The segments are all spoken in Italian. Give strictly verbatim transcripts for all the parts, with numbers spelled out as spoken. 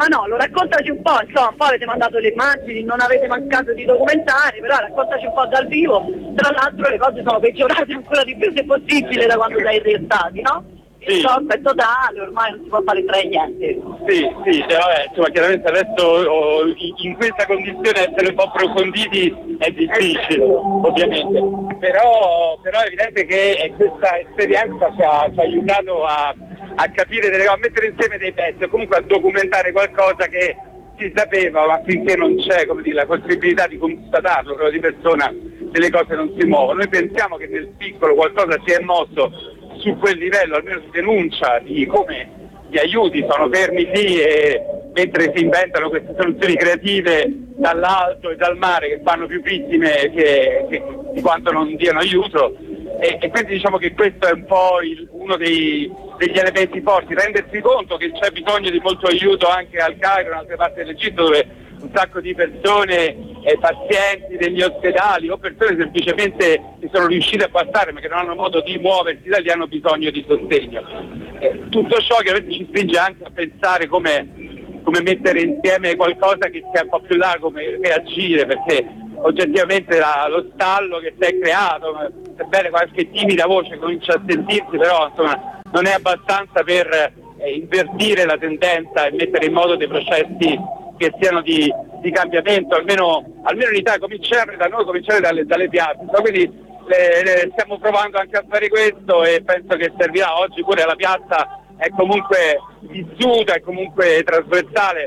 Ma no, lo raccontaci un po', insomma, poi avete mandato le immagini, non avete mancato di documentare, però raccontaci un po' dal vivo. Tra l'altro le cose sono peggiorate ancora di più se possibile da quando sei restati, no? Sì. Il shock è totale, ormai non si può fare tra niente. Sì, sì, cioè, vabbè, insomma, chiaramente adesso oh, in, in questa condizione essere un po' approfonditi è difficile, ovviamente, però, però è evidente che questa esperienza ci ha, ci ha aiutato a, a capire, delle, a mettere insieme dei pezzi, o comunque a documentare qualcosa che si sapeva, ma finché non c'è, come dire, la possibilità di constatarlo però di persona, delle cose non si muovono. Noi pensiamo che nel piccolo qualcosa si è mosso su quel livello, almeno si denuncia di come gli aiuti sono fermi lì e mentre si inventano queste soluzioni creative dall'alto e dal mare che fanno più vittime che, che, di quanto non diano aiuto, e, e quindi diciamo che questo è un po' il, uno dei, degli elementi forti, rendersi conto che c'è bisogno di molto aiuto anche al Cairo, in altre parti dell'Egitto, dove un sacco di persone, eh, pazienti degli ospedali o persone semplicemente che sono riuscite a passare ma che non hanno modo di muoversi da lì, hanno bisogno di sostegno. Eh, tutto ciò chiaramente ci spinge anche a pensare come, come mettere insieme qualcosa che sia un po' più largo, come reagire, perché oggettivamente la, lo stallo che si è creato, sebbene qualche timida voce comincia a sentirsi, però insomma non è abbastanza per eh, invertire la tendenza e mettere in moto dei processi che siano di, di cambiamento, almeno, almeno in Italia, cominciare da noi, cominciare dalle, dalle piazze. Quindi le, le, stiamo provando anche a fare questo e penso che servirà. Oggi pure la piazza è comunque vissuta, è comunque trasversale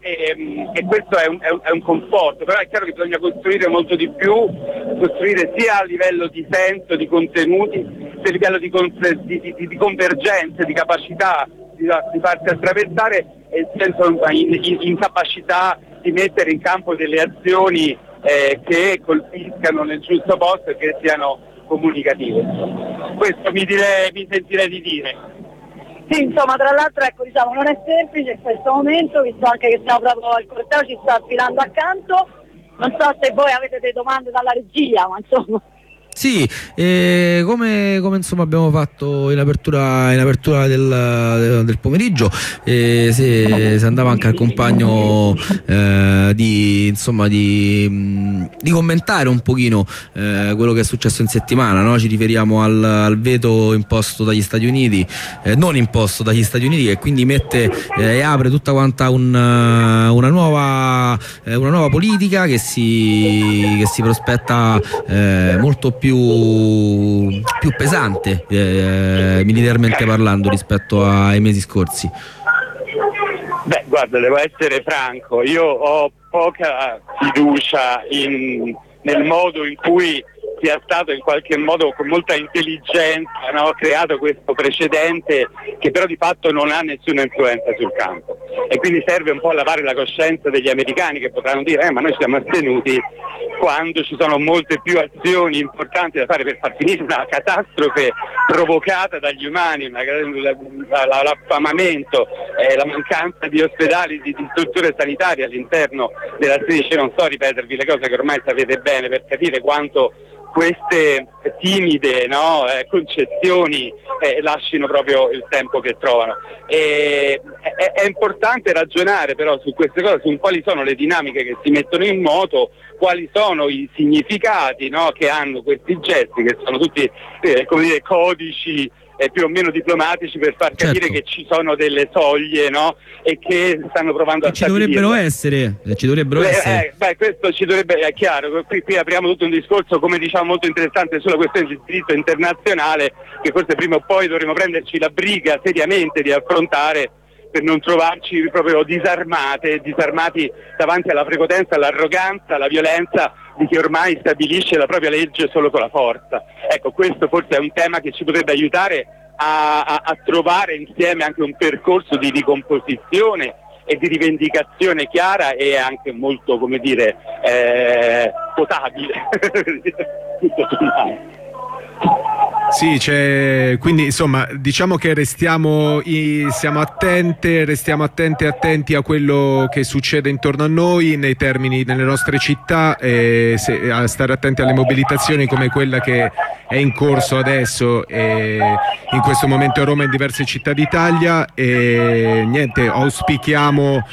e, e questo è un, è, un, è un conforto, però è chiaro che bisogna costruire molto di più, costruire sia a livello di senso, di contenuti, sia a livello di, di, di, di convergenze, di capacità di, di farsi attraversare e senso in, in, incapacità di mettere in campo delle azioni eh, che colpiscano nel giusto posto e che siano comunicative. Questo mi, direi, mi sentirei di dire. Sì, insomma, tra l'altro ecco, diciamo, non è semplice in questo momento, visto anche che stiamo proprio il corteo ci sta affilando accanto. Non so se voi avete delle domande dalla regia, ma insomma. Sì, eh, come, come insomma abbiamo fatto in apertura, in apertura del, del pomeriggio, eh, se, se andava anche al compagno eh, di, insomma, di, di commentare un pochino eh, quello che è successo in settimana, no? Ci riferiamo al, al veto imposto dagli Stati Uniti, eh, non imposto dagli Stati Uniti, e quindi mette e eh, apre tutta quanta un, una, nuova, eh, una nuova politica che si, che si prospetta eh, molto più Più, più pesante eh, militarmente parlando rispetto ai mesi scorsi. Beh, guarda, devo essere franco, io ho poca fiducia in, nel modo in cui sia stato in qualche modo con molta intelligenza, no, creato questo precedente che però di fatto non ha nessuna influenza sul campo, e quindi serve un po' a lavare la coscienza degli americani, che potranno dire eh, ma noi siamo astenuti quando ci sono molte più azioni importanti da fare per far finire una catastrofe provocata dagli umani, una, la, la, l'affamamento, eh, la mancanza di ospedali, di, di strutture sanitarie all'interno della striscia. Non sto a ripetervi le cose che ormai sapete bene per capire quanto queste timide, no, eh, concessioni eh, lasciano proprio il tempo che trovano. E, è, è importante ragionare però su queste cose, su quali sono le dinamiche che si mettono in moto, quali sono i significati, no, che hanno questi gesti, che sono tutti eh, come dire, codici eh, più o meno diplomatici per far capire, certo, che ci sono delle soglie, no, e che stanno provando che a ci dovrebbero essere, ci dovrebbero beh, essere. Eh, beh, questo ci dovrebbe, è chiaro, qui, qui apriamo tutto un discorso, come diciamo, molto interessante sulla questione del diritto internazionale, che forse prima o poi dovremo prenderci la briga seriamente di affrontare, per non trovarci proprio disarmate, disarmati davanti alla prepotenza, all'arroganza, alla violenza di chi ormai stabilisce la propria legge solo con la forza. Ecco, questo forse è un tema che ci potrebbe aiutare a, a, a trovare insieme anche un percorso di ricomposizione e di rivendicazione chiara e anche molto, come dire, eh, potabile. Tutto sommato. Sì, c'è, quindi insomma diciamo che restiamo i, siamo attente, restiamo attenti attenti a quello che succede intorno a noi nei termini nelle nostre città, e se, a stare attenti alle mobilitazioni come quella che è in corso adesso e in questo momento a Roma e in diverse città d'Italia, e niente, auspichiamo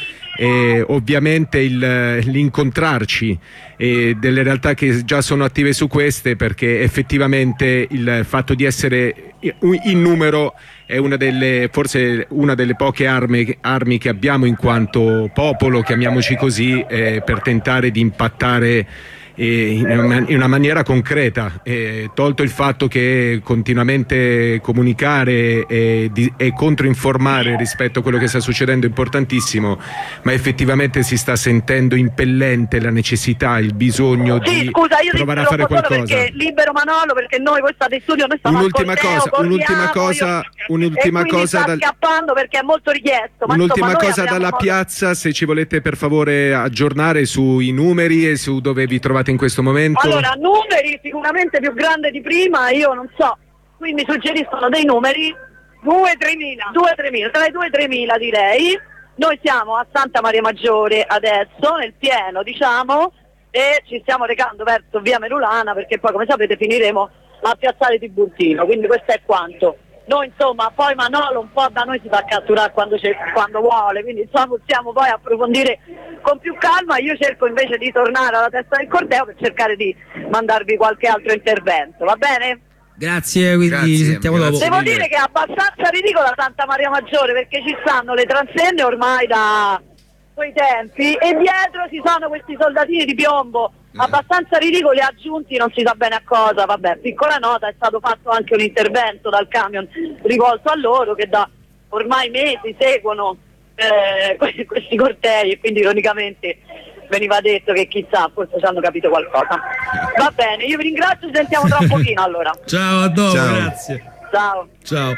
eh, ovviamente il, l'incontrarci e delle realtà che già sono attive su queste, perché effettivamente il fatto di essere in numero è una delle, forse una delle poche armi, armi che abbiamo in quanto popolo, chiamiamoci così, eh, per tentare di impattare in una maniera concreta, eh, tolto il fatto che continuamente comunicare e, di, e controinformare rispetto a quello che sta succedendo è importantissimo, ma effettivamente si sta sentendo impellente la necessità, il bisogno sì, di scusa, io provare a fare qualcosa. Perché libero Manolo, perché noi voi state in studio, noi stiamo un'ultima al corteo, cosa, corriamo, un'ultima cosa, io... un'ultima e cosa sta dal... scappando perché è molto richiesto. Ma un'ultima insomma, cosa dalla modo... piazza, se ci volete per favore aggiornare sui numeri e su dove vi trovate in questo momento. Allora, numeri sicuramente più grande di prima, io non so, quindi suggeriscono dei numeri due tremila, due tremila, tra i due e tremila direi. Noi siamo a Santa Maria Maggiore adesso, nel pieno diciamo, e ci stiamo recando verso via Merulana, perché poi come sapete finiremo a Piazzale Tiburtino, quindi questo è quanto. Noi insomma, poi Manolo un po' da noi si fa catturare quando, quando vuole, quindi insomma possiamo poi approfondire con più calma. Io cerco invece di tornare alla testa del corteo per cercare di mandarvi qualche altro intervento, va bene? Grazie, quindi Grazie, ci sentiamo dopo. Devo dire che è abbastanza ridicola Santa Maria Maggiore, perché ci stanno le transenne ormai da quei tempi e dietro ci sono questi soldatini di piombo abbastanza ridicoli aggiunti non si sa bene a cosa. Vabbè, piccola nota, è stato fatto anche un intervento dal camion rivolto a loro che da ormai mesi seguono eh, questi cortei, e quindi ironicamente veniva detto che chissà, forse ci hanno capito qualcosa. Va bene, io vi ringrazio, ci sentiamo tra un pochino allora. Ciao, a dopo, Ciao. grazie. Ciao. Ciao.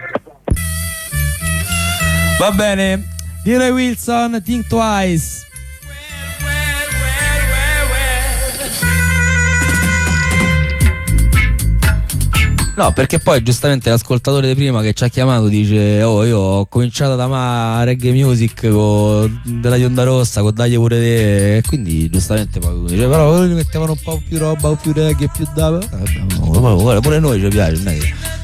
Va bene, Leroy Wilson, Think Twice. No, perché poi giustamente l'ascoltatore di prima che ci ha chiamato dice: oh, io ho cominciato ad amare reggae music con della Ionda Rossa, con Dagli pure te, e quindi giustamente poi uno dice: però loro li mettevano un po' più roba, un po' più reggae, più da... Eh, pure noi ci piace, non è che...